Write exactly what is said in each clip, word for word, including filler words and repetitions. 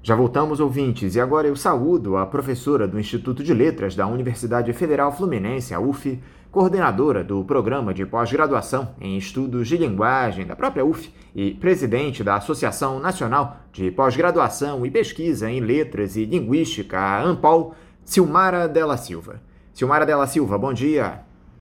Já voltamos, ouvintes, e agora eu saúdo a professora do Instituto de Letras da Universidade Federal Fluminense, a U F, coordenadora do Programa de Pós-Graduação em Estudos de Linguagem da própria U F e presidente da Associação Nacional de Pós-Graduação e Pesquisa em Letras e Linguística, a ANPOL, Silmara Della Silva. Silmara Della Silva, bom dia.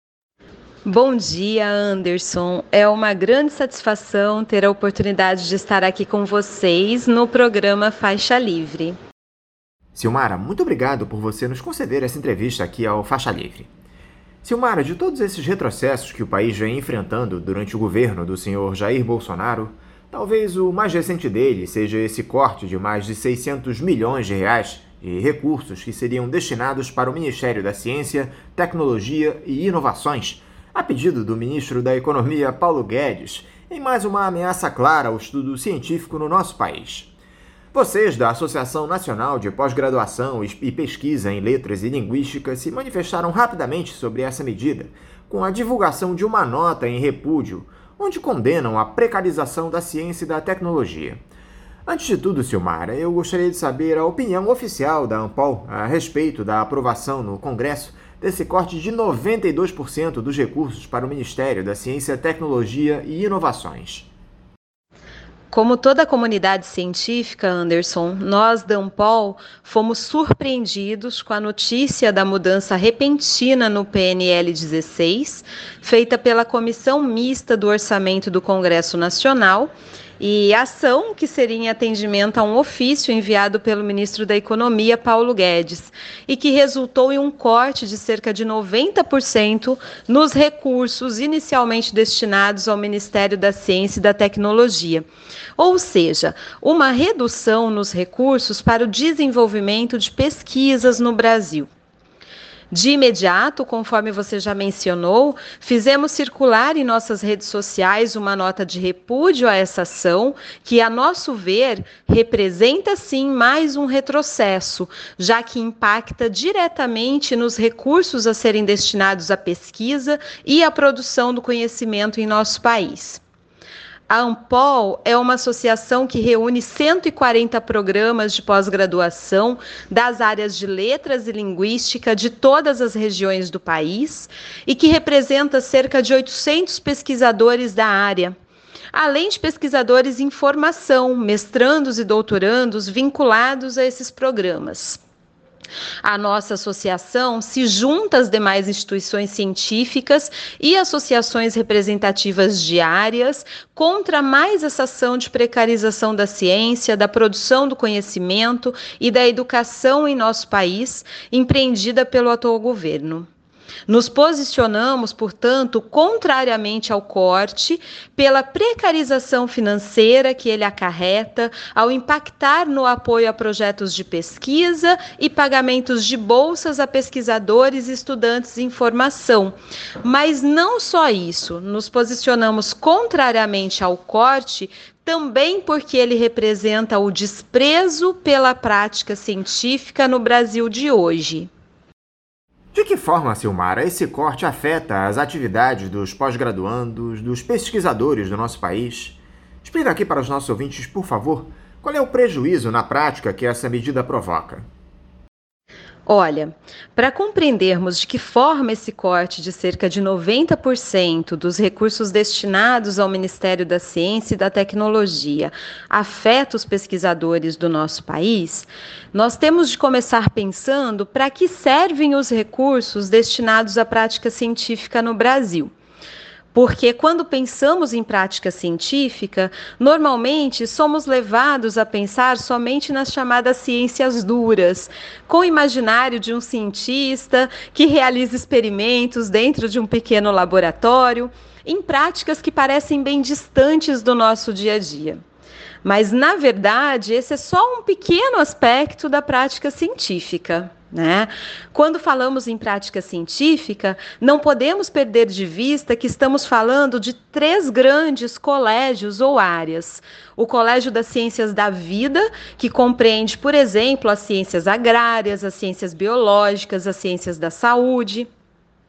Bom dia, Anderson. É uma grande satisfação ter a oportunidade de estar aqui com vocês no programa Faixa Livre. Silmara, muito obrigado por você nos conceder essa entrevista aqui ao Faixa Livre. Silmara, de todos esses retrocessos que o país vem enfrentando durante o governo do senhor Jair Bolsonaro, talvez o mais recente dele seja esse corte de mais de seiscentos milhões de reais de recursos que seriam destinados para o Ministério da Ciência, Tecnologia e Inovações, a pedido do ministro da Economia, Paulo Guedes, em mais uma ameaça clara ao estudo científico no nosso país. Vocês da Associação Nacional de Pós-Graduação e Pesquisa em Letras e Linguística se manifestaram rapidamente sobre essa medida, com a divulgação de uma nota em repúdio, onde condenam a precarização da ciência e da tecnologia. Antes de tudo, Silmara, eu gostaria de saber a opinião oficial da ANPOL a respeito da aprovação no Congresso desse corte de noventa e dois por cento dos recursos para o Ministério da Ciência, Tecnologia e Inovações. Como toda a comunidade científica, Anderson, nós da ANPOL fomos surpreendidos com a notícia da mudança repentina no P N L dezesseis, feita pela Comissão Mista do Orçamento do Congresso Nacional, e ação que seria em atendimento a um ofício enviado pelo ministro da Economia, Paulo Guedes, e que resultou em um corte de cerca de noventa por cento nos recursos inicialmente destinados ao Ministério da Ciência e da Tecnologia. Ou seja, uma redução nos recursos para o desenvolvimento de pesquisas no Brasil. De imediato, conforme você já mencionou, fizemos circular em nossas redes sociais uma nota de repúdio a essa ação, que, a nosso ver, representa sim mais um retrocesso, já que impacta diretamente nos recursos a serem destinados à pesquisa e à produção do conhecimento em nosso país. A ANPOL é uma associação que reúne cento e quarenta programas de pós-graduação das áreas de letras e linguística de todas as regiões do país e que representa cerca de oitocentos pesquisadores da área, além de pesquisadores em formação, mestrandos e doutorandos vinculados a esses programas. A nossa associação se junta às demais instituições científicas e associações representativas de áreas contra mais essa ação de precarização da ciência, da produção do conhecimento e da educação em nosso país, empreendida pelo atual governo. Nos posicionamos, portanto, contrariamente ao corte, pela precarização financeira que ele acarreta ao impactar no apoio a projetos de pesquisa e pagamentos de bolsas a pesquisadores e estudantes em formação. Mas não só isso, nos posicionamos contrariamente ao corte também porque ele representa o desprezo pela prática científica no Brasil de hoje. De que forma, Silmara, esse corte afeta as atividades dos pós-graduandos, dos pesquisadores do nosso país? Explica aqui para os nossos ouvintes, por favor, qual é o prejuízo na prática que essa medida provoca. Olha, para compreendermos de que forma esse corte de cerca de noventa por cento dos recursos destinados ao Ministério da Ciência e da Tecnologia afeta os pesquisadores do nosso país, nós temos de começar pensando para que servem os recursos destinados à prática científica no Brasil. Porque quando pensamos em prática científica, normalmente somos levados a pensar somente nas chamadas ciências duras, com o imaginário de um cientista que realiza experimentos dentro de um pequeno laboratório, em práticas que parecem bem distantes do nosso dia a dia. Mas, na verdade, esse é só um pequeno aspecto da prática científica. Né? Quando falamos em prática científica, não podemos perder de vista que estamos falando de três grandes colégios ou áreas. O Colégio das Ciências da Vida, que compreende, por exemplo, as ciências agrárias, as ciências biológicas, as ciências da saúde.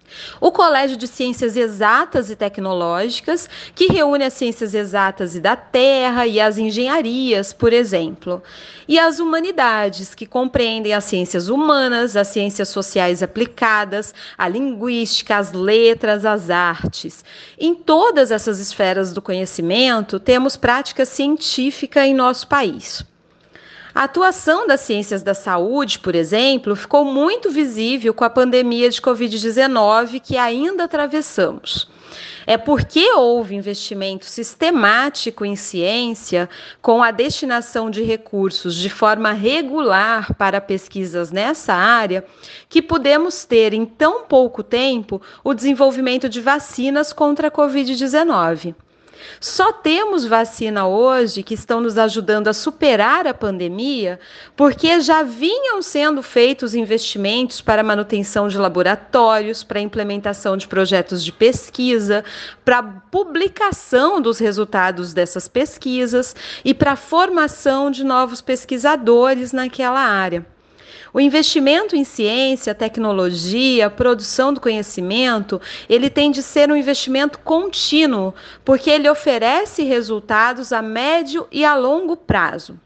O Colégio de Ciências Exatas e Tecnológicas, que reúne as ciências exatas e da Terra e as engenharias, por exemplo. E as humanidades, que compreendem as ciências humanas, as ciências sociais aplicadas, a linguística, as letras, as artes. Em todas essas esferas do conhecimento, temos prática científica em nosso país. A atuação das ciências da saúde, por exemplo, ficou muito visível com a pandemia de covid dezenove que ainda atravessamos. É porque houve investimento sistemático em ciência, com a destinação de recursos de forma regular para pesquisas nessa área, que pudemos ter em tão pouco tempo o desenvolvimento de vacinas contra a covid dezenove. Só temos vacina hoje que estão nos ajudando a superar a pandemia, porque já vinham sendo feitos investimentos para manutenção de laboratórios, para implementação de projetos de pesquisa, para publicação dos resultados dessas pesquisas e para a formação de novos pesquisadores naquela área. O investimento em ciência, tecnologia, produção do conhecimento, ele tem de ser um investimento contínuo, porque ele oferece resultados a médio e a longo prazo.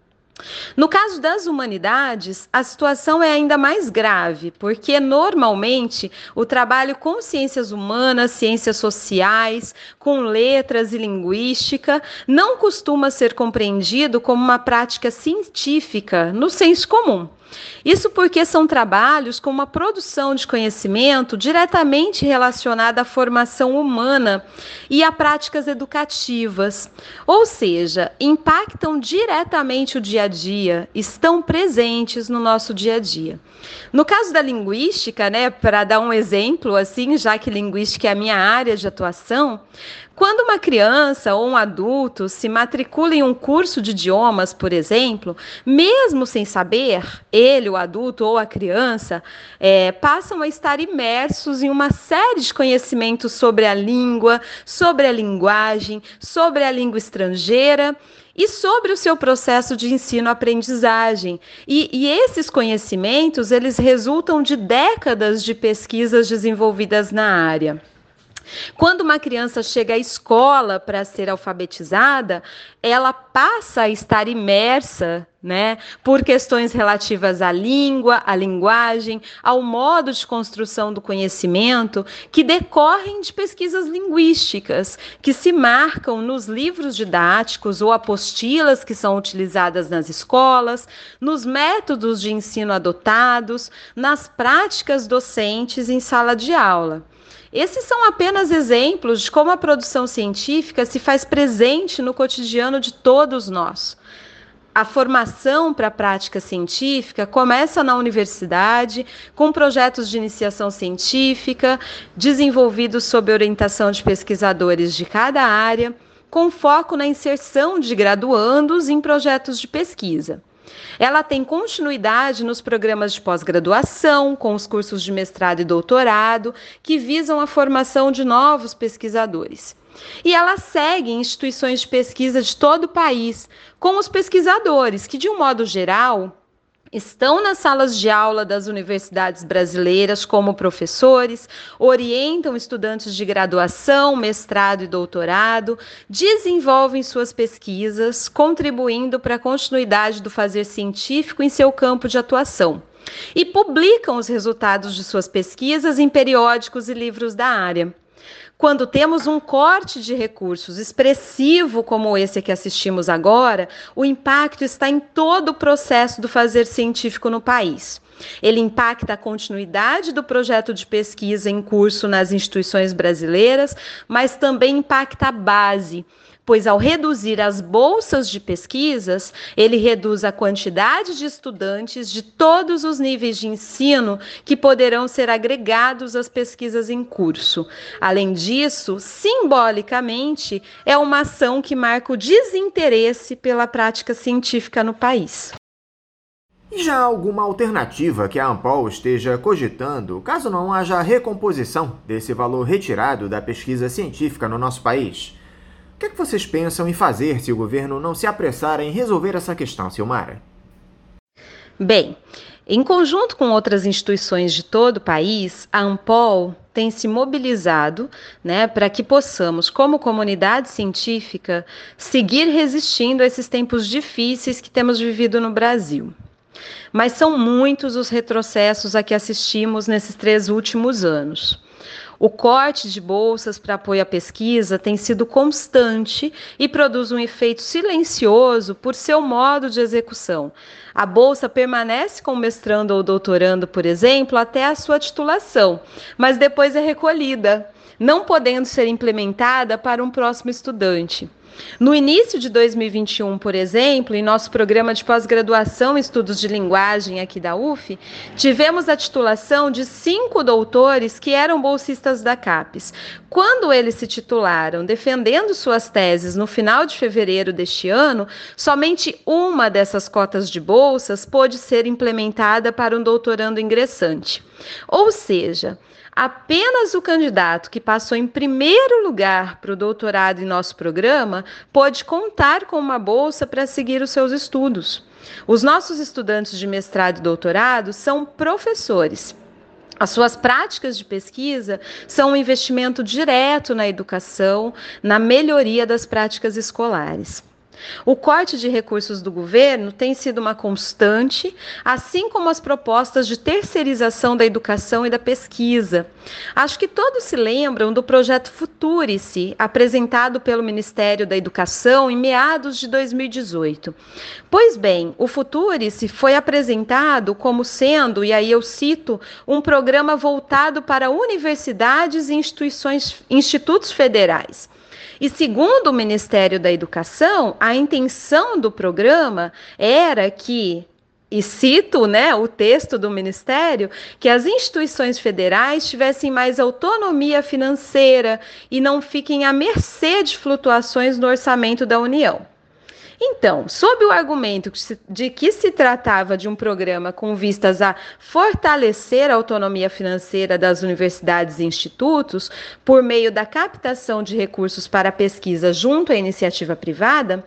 No caso das humanidades, a situação é ainda mais grave, porque normalmente o trabalho com ciências humanas, ciências sociais, com letras e linguística, não costuma ser compreendido como uma prática científica no senso comum. Isso porque são trabalhos com uma produção de conhecimento diretamente relacionada à formação humana e a práticas educativas, ou seja, impactam diretamente o dia a dia, estão presentes no nosso dia a dia. No caso da linguística, né, para dar um exemplo, assim, já que linguística é a minha área de atuação, quando uma criança ou um adulto se matricula em um curso de idiomas, por exemplo, mesmo sem saber, ele, o adulto ou a criança, é, passam a estar imersos em uma série de conhecimentos sobre a língua, sobre a linguagem, sobre a língua estrangeira e sobre o seu processo de ensino-aprendizagem. E, e esses conhecimentos, eles resultam de décadas de pesquisas desenvolvidas na área. Quando uma criança chega à escola para ser alfabetizada, ela passa a estar imersa, né, por questões relativas à língua, à linguagem, ao modo de construção do conhecimento, que decorrem de pesquisas linguísticas, que se marcam nos livros didáticos ou apostilas que são utilizadas nas escolas, nos métodos de ensino adotados, nas práticas docentes em sala de aula. Esses são apenas exemplos de como a produção científica se faz presente no cotidiano de todos nós. A formação para a prática científica começa na universidade, com projetos de iniciação científica, desenvolvidos sob orientação de pesquisadores de cada área, com foco na inserção de graduandos em projetos de pesquisa. Ela tem continuidade nos programas de pós-graduação, com os cursos de mestrado e doutorado, que visam a formação de novos pesquisadores. E ela segue em instituições de pesquisa de todo o país, com os pesquisadores, que, de um modo geral, estão nas salas de aula das universidades brasileiras como professores, orientam estudantes de graduação, mestrado e doutorado, desenvolvem suas pesquisas, contribuindo para a continuidade do fazer científico em seu campo de atuação. E publicam os resultados de suas pesquisas em periódicos e livros da área. Quando temos um corte de recursos expressivo como esse que assistimos agora, o impacto está em todo o processo do fazer científico no país. Ele impacta a continuidade do projeto de pesquisa em curso nas instituições brasileiras, mas também impacta a base, pois ao reduzir as bolsas de pesquisas, ele reduz a quantidade de estudantes de todos os níveis de ensino que poderão ser agregados às pesquisas em curso. Além disso, simbolicamente, é uma ação que marca o desinteresse pela prática científica no país. E já há alguma alternativa que a Ampol esteja cogitando, caso não haja recomposição desse valor retirado da pesquisa científica no nosso país? O que é que vocês pensam em fazer se o governo não se apressar em resolver essa questão, Silmara? Bem, em conjunto com outras instituições de todo o país, a Ampol tem se mobilizado, né, para que possamos, como comunidade científica, seguir resistindo a esses tempos difíceis que temos vivido no Brasil. Mas são muitos os retrocessos a que assistimos nesses três últimos anos. O corte de bolsas para apoio à pesquisa tem sido constante e produz um efeito silencioso por seu modo de execução. A bolsa permanece com o mestrando ou doutorando, por exemplo, até a sua titulação, mas depois é recolhida, não podendo ser implementada para um próximo estudante. No início de dois mil e vinte e um, por exemplo, em nosso programa de pós-graduação em estudos de linguagem aqui da U F, tivemos a titulação de cinco doutores que eram bolsistas da CAPES. Quando eles se titularam defendendo suas teses no final de fevereiro deste ano, somente uma dessas cotas de bolsas pôde ser implementada para um doutorando ingressante. Ou seja, apenas o candidato que passou em primeiro lugar para o doutorado em nosso programa pode contar com uma bolsa para seguir os seus estudos. Os nossos estudantes de mestrado e doutorado são professores. As suas práticas de pesquisa são um investimento direto na educação, na melhoria das práticas escolares. O corte de recursos do governo tem sido uma constante, assim como as propostas de terceirização da educação e da pesquisa. Acho que todos se lembram do projeto Futurice, apresentado pelo Ministério da Educação em meados de dois mil e dezoito. Pois bem, o Futurice foi apresentado como sendo, e aí eu cito, um programa voltado para universidades e instituições, institutos federais. E segundo o Ministério da Educação, a intenção do programa era que, e cito, né, o texto do Ministério, que as instituições federais tivessem mais autonomia financeira e não fiquem à mercê de flutuações no orçamento da União. Então, sob o argumento de que se tratava de um programa com vistas a fortalecer a autonomia financeira das universidades e institutos por meio da captação de recursos para a pesquisa junto à iniciativa privada,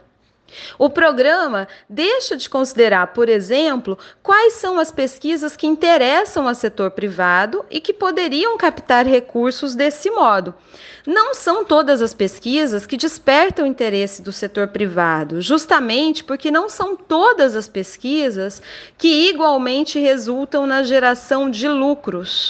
o programa deixa de considerar, por exemplo, quais são as pesquisas que interessam ao setor privado e que poderiam captar recursos desse modo. Não são todas as pesquisas que despertam o interesse do setor privado, justamente porque não são todas as pesquisas que igualmente resultam na geração de lucros.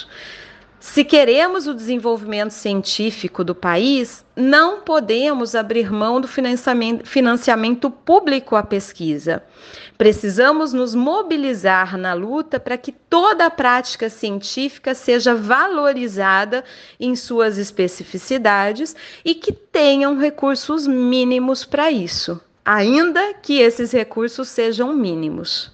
Se queremos o desenvolvimento científico do país, não podemos abrir mão do financiamento, financiamento público à pesquisa. Precisamos nos mobilizar na luta para que toda a prática científica seja valorizada em suas especificidades e que tenham recursos mínimos para isso, ainda que esses recursos sejam mínimos.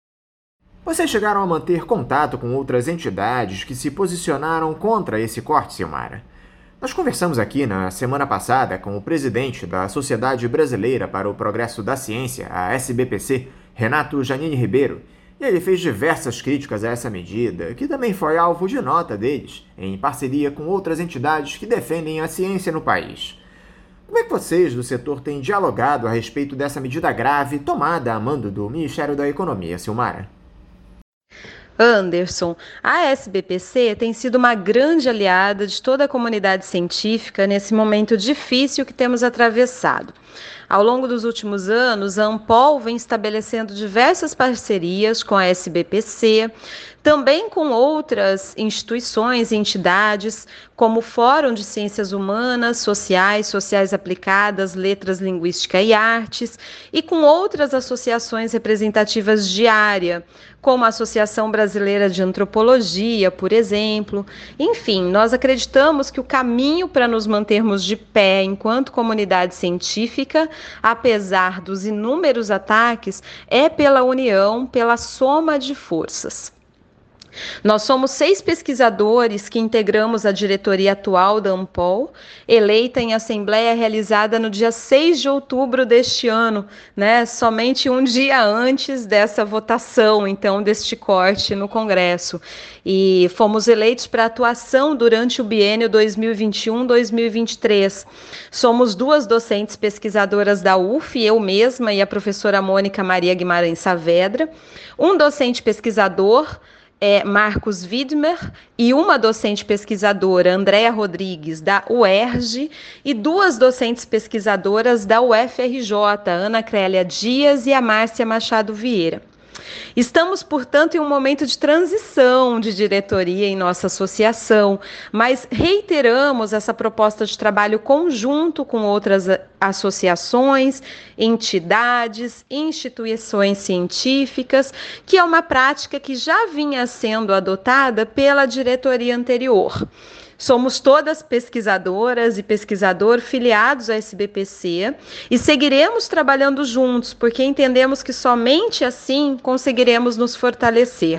Vocês chegaram a manter contato com outras entidades que se posicionaram contra esse corte, Silmara? Nós conversamos aqui na semana passada com o presidente da Sociedade Brasileira para o Progresso da Ciência, a S B P C, Renato Janine Ribeiro, e ele fez diversas críticas a essa medida, que também foi alvo de nota deles, em parceria com outras entidades que defendem a ciência no país. Como é que vocês do setor têm dialogado a respeito dessa medida grave tomada a mando do Ministério da Economia, Silmara? Anderson, a S B P C tem sido uma grande aliada de toda a comunidade científica nesse momento difícil que temos atravessado. Ao longo dos últimos anos, a Ampol vem estabelecendo diversas parcerias com a S B P C, também com outras instituições e entidades, como o Fórum de Ciências Humanas, Sociais, Sociais Aplicadas, Letras, Linguística e Artes, e com outras associações representativas de área, como a Associação Brasileira de Antropologia, por exemplo. Enfim, nós acreditamos que o caminho para nos mantermos de pé enquanto comunidade científica, apesar dos inúmeros ataques, é pela união, pela soma de forças. Nós somos seis pesquisadores que integramos a diretoria atual da Ampol, eleita em assembleia realizada no dia seis de outubro deste ano, né? Somente um dia antes dessa votação, então, deste corte no Congresso. E fomos eleitos para atuação durante o biênio dois mil e vinte e um a dois mil e vinte e três. Somos duas docentes pesquisadoras da U F, eu mesma e a professora Mônica Maria Guimarães Saavedra, um docente pesquisador, é, Marcos Widmer, e uma docente pesquisadora, Andréa Rodrigues, da U E R J, e duas docentes pesquisadoras da U F R J, Ana Crélia Dias e a Márcia Machado Vieira. Estamos, portanto, em um momento de transição de diretoria em nossa associação, mas reiteramos essa proposta de trabalho conjunto com outras associações, entidades, instituições científicas, que é uma prática que já vinha sendo adotada pela diretoria anterior. Somos todas pesquisadoras e pesquisador filiados à S B P C e seguiremos trabalhando juntos, porque entendemos que somente assim conseguiremos nos fortalecer.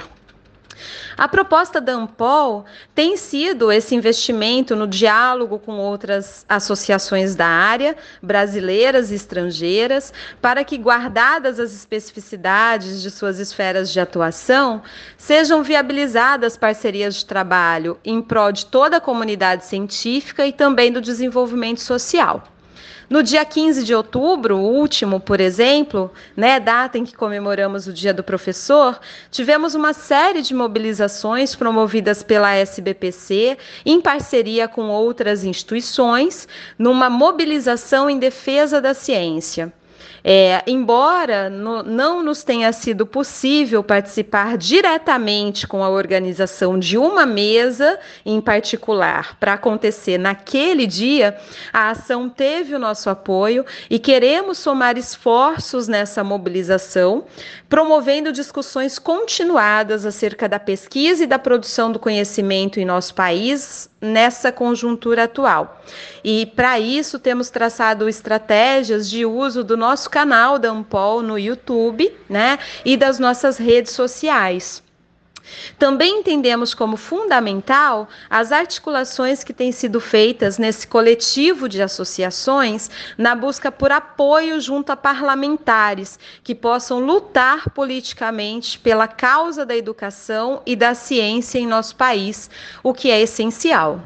A proposta da Ampol tem sido esse investimento no diálogo com outras associações da área, brasileiras e estrangeiras, para que, guardadas as especificidades de suas esferas de atuação, sejam viabilizadas parcerias de trabalho em prol de toda a comunidade científica e também do desenvolvimento social. No dia quinze de outubro, o último, por exemplo, né, data em que comemoramos o Dia do Professor, tivemos uma série de mobilizações promovidas pela S B P C, em parceria com outras instituições, numa mobilização em defesa da ciência. É, embora no, não nos tenha sido possível participar diretamente com a organização de uma mesa em particular para acontecer naquele dia, a ação teve o nosso apoio e queremos somar esforços nessa mobilização, promovendo discussões continuadas acerca da pesquisa e da produção do conhecimento em nosso país nessa conjuntura atual. E, para isso, temos traçado estratégias de uso do nosso canal da Ampol no YouTube, né, e das nossas redes sociais. Também entendemos como fundamental as articulações que têm sido feitas nesse coletivo de associações na busca por apoio junto a parlamentares que possam lutar politicamente pela causa da educação e da ciência em nosso país, o que é essencial.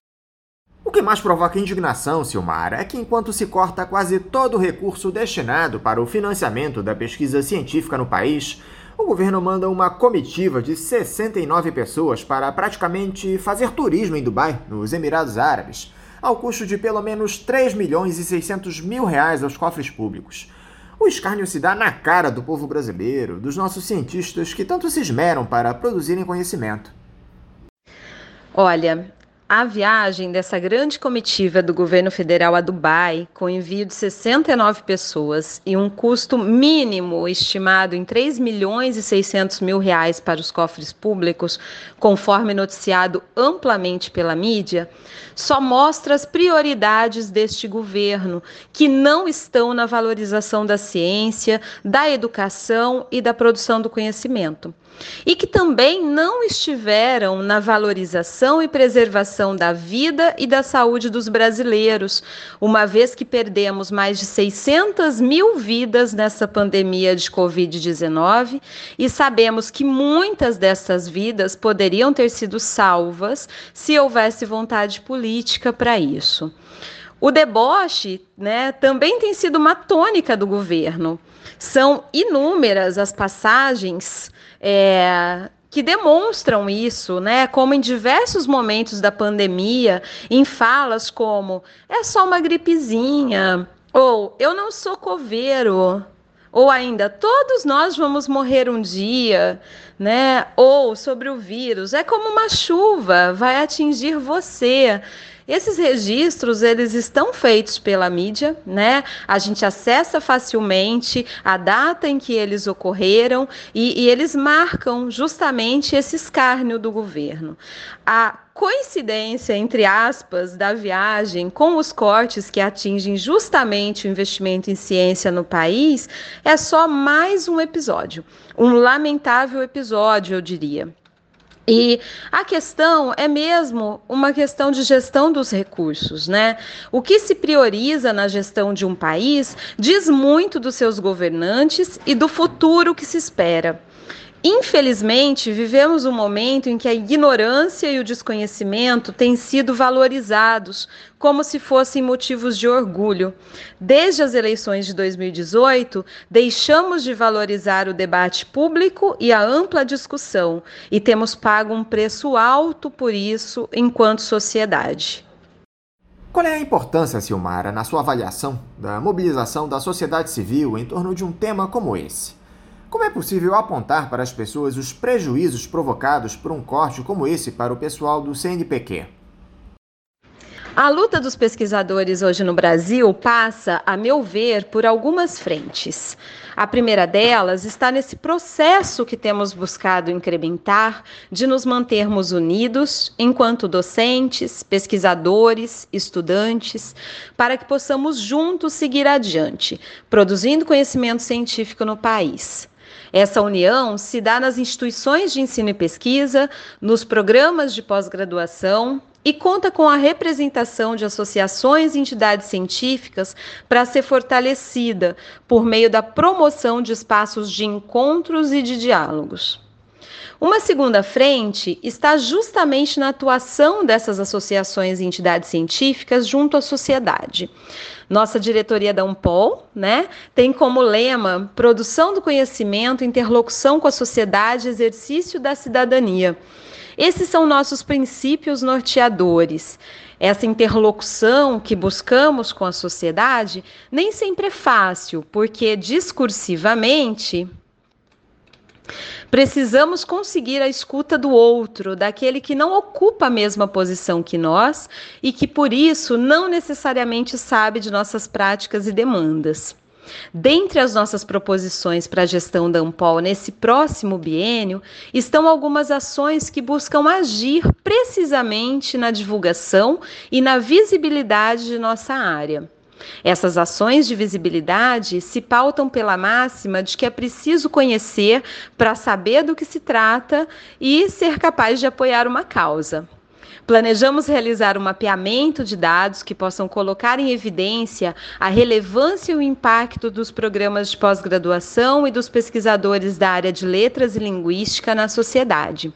O que mais provoca indignação, Silmara, é que enquanto se corta quase todo o recurso destinado para o financiamento da pesquisa científica no país, o governo manda uma comitiva de sessenta e nove pessoas para praticamente fazer turismo em Dubai, nos Emirados Árabes, ao custo de pelo menos três milhões e seiscentos mil reais aos cofres públicos. O escárnio se dá na cara do povo brasileiro, dos nossos cientistas que tanto se esmeram para produzirem conhecimento. Olha, a viagem dessa grande comitiva do governo federal a Dubai, com envio de sessenta e nove pessoas e um custo mínimo estimado em três milhões e seiscentos mil reais para os cofres públicos, conforme noticiado amplamente pela mídia, só mostra as prioridades deste governo, que não estão na valorização da ciência, da educação e da produção do conhecimento. E que também não estiveram na valorização e preservação da vida e da saúde dos brasileiros, uma vez que perdemos mais de seiscentas mil vidas nessa pandemia de covid dezenove e sabemos que muitas dessas vidas poderiam ter sido salvas se houvesse vontade política para isso. O deboche, né, também tem sido uma tônica do governo. São inúmeras as passagens É, que demonstram isso, né? Como em diversos momentos da pandemia, em falas como é só uma gripezinha, ou eu não sou coveiro, ou ainda todos nós vamos morrer um dia, né? Ou sobre o vírus, é como uma chuva, vai atingir você. Esses registros, eles estão feitos pela mídia, né? A gente acessa facilmente a data em que eles ocorreram e, e eles marcam justamente esse escárnio do governo. A coincidência, entre aspas, da viagem com os cortes que atingem justamente o investimento em ciência no país é só mais um episódio, um lamentável episódio, eu diria. E a questão é mesmo uma questão de gestão dos recursos, né? O que se prioriza na gestão de um país diz muito dos seus governantes e do futuro que se espera. Infelizmente, vivemos um momento em que a ignorância e o desconhecimento têm sido valorizados como se fossem motivos de orgulho. Desde as eleições de dois mil e dezoito, deixamos de valorizar o debate público e a ampla discussão, e temos pago um preço alto por isso enquanto sociedade. Qual é a importância, Silmara, na sua avaliação, da mobilização da sociedade civil em torno de um tema como esse? Como é possível apontar para as pessoas os prejuízos provocados por um corte como esse para o pessoal do C N P Q? A luta dos pesquisadores hoje no Brasil passa, a meu ver, por algumas frentes. A primeira delas está nesse processo que temos buscado incrementar de nos mantermos unidos enquanto docentes, pesquisadores, estudantes, para que possamos juntos seguir adiante, produzindo conhecimento científico no país. Essa união se dá nas instituições de ensino e pesquisa, nos programas de pós-graduação e conta com a representação de associações e entidades científicas para ser fortalecida por meio da promoção de espaços de encontros e de diálogos. Uma segunda frente está justamente na atuação dessas associações e entidades científicas junto à sociedade. Nossa diretoria da Unpol, né, tem como lema produção do conhecimento, interlocução com a sociedade, exercício da cidadania. Esses são nossos princípios norteadores. Essa interlocução que buscamos com a sociedade nem sempre é fácil, porque discursivamente precisamos conseguir a escuta do outro, daquele que não ocupa a mesma posição que nós e que, por isso, não necessariamente sabe de nossas práticas e demandas. Dentre as nossas proposições para a gestão da Unpol nesse próximo biênio, estão algumas ações que buscam agir precisamente na divulgação e na visibilidade de nossa área. Essas ações de visibilidade se pautam pela máxima de que é preciso conhecer para saber do que se trata e ser capaz de apoiar uma causa. Planejamos realizar um mapeamento de dados que possam colocar em evidência a relevância e o impacto dos programas de pós-graduação e dos pesquisadores da área de letras e linguística na sociedade.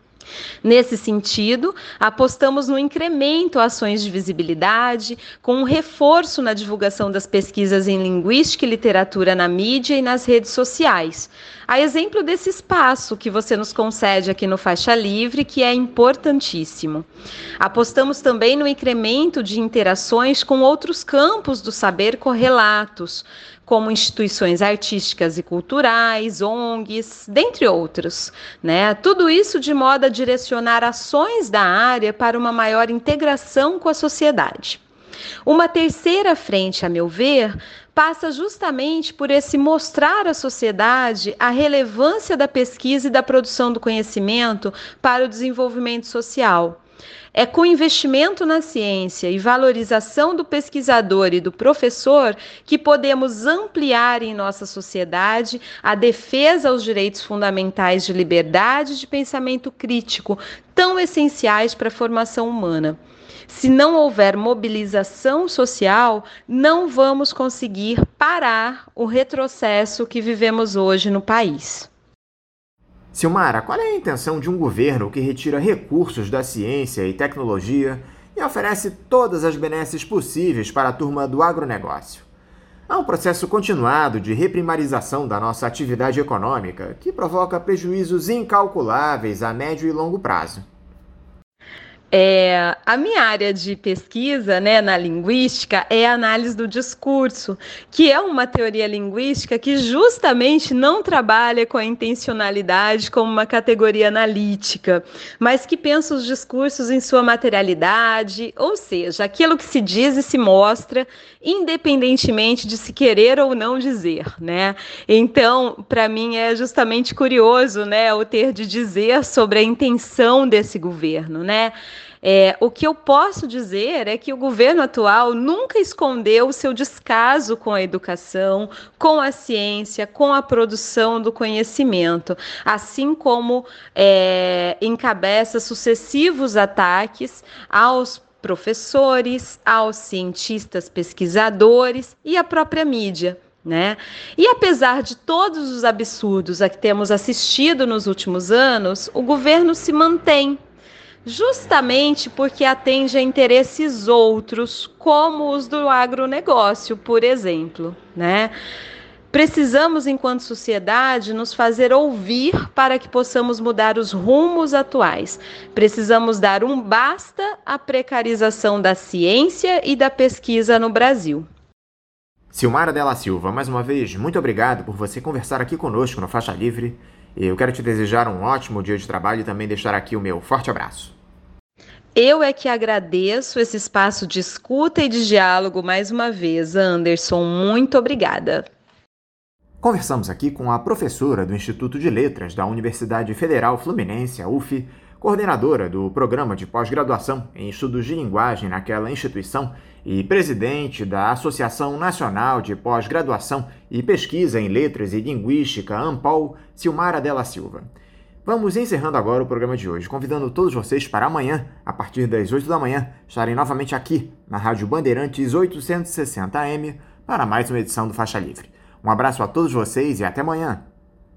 Nesse sentido, apostamos no incremento a ações de visibilidade, com um reforço na divulgação das pesquisas em linguística e literatura na mídia e nas redes sociais. A exemplo desse espaço que você nos concede aqui no Faixa Livre, que é importantíssimo. Apostamos também no incremento de interações com outros campos do saber correlatos, como instituições artísticas e culturais, O N Gs, dentre outros, né? Tudo isso de modo a direcionar ações da área para uma maior integração com a sociedade. Uma terceira frente, a meu ver, passa justamente por esse mostrar à sociedade a relevância da pesquisa e da produção do conhecimento para o desenvolvimento social. É com investimento na ciência e valorização do pesquisador e do professor que podemos ampliar em nossa sociedade a defesa aos direitos fundamentais de liberdade e de pensamento crítico, tão essenciais para a formação humana. Se não houver mobilização social, não vamos conseguir parar o retrocesso que vivemos hoje no país. Silmara, qual é a intenção de um governo que retira recursos da ciência e tecnologia e oferece todas as benesses possíveis para a turma do agronegócio? Há um processo continuado de reprimarização da nossa atividade econômica que provoca prejuízos incalculáveis a médio e longo prazo. É, a minha área de pesquisa, né, na linguística é a análise do discurso, que é uma teoria linguística que justamente não trabalha com a intencionalidade como uma categoria analítica, mas que pensa os discursos em sua materialidade, ou seja, aquilo que se diz e se mostra, independentemente de se querer ou não dizer, né? Então, para mim é justamente curioso, né, o ter de dizer sobre a intenção desse governo, né? É, o que eu posso dizer é que o governo atual nunca escondeu o seu descaso com a educação, com a ciência, com a produção do conhecimento, assim como é, encabeça sucessivos ataques aos professores, aos cientistas pesquisadores e à própria mídia. né? E apesar de todos os absurdos a que temos assistido nos últimos anos, o governo se mantém, justamente porque atende a interesses outros, como os do agronegócio, por exemplo, né? Precisamos, enquanto sociedade, nos fazer ouvir para que possamos mudar os rumos atuais. Precisamos dar um basta à precarização da ciência e da pesquisa no Brasil. Silmara Della Silva, mais uma vez, muito obrigado por você conversar aqui conosco no Faixa Livre. Eu quero te desejar um ótimo dia de trabalho e também deixar aqui o meu forte abraço. Eu é que agradeço esse espaço de escuta e de diálogo mais uma vez, Anderson. Muito obrigada. Conversamos aqui com a professora do Instituto de Letras da Universidade Federal Fluminense, a U F, coordenadora do Programa de Pós-Graduação em Estudos de Linguagem naquela instituição e presidente da Associação Nacional de Pós-Graduação e Pesquisa em Letras e Linguística, ANPOL, Silmara Della Silva. Vamos encerrando agora o programa de hoje, convidando todos vocês para amanhã, a partir das oito da manhã, estarem novamente aqui na Rádio Bandeirantes oitocentos e sessenta A M para mais uma edição do Faixa Livre. Um abraço a todos vocês e até amanhã!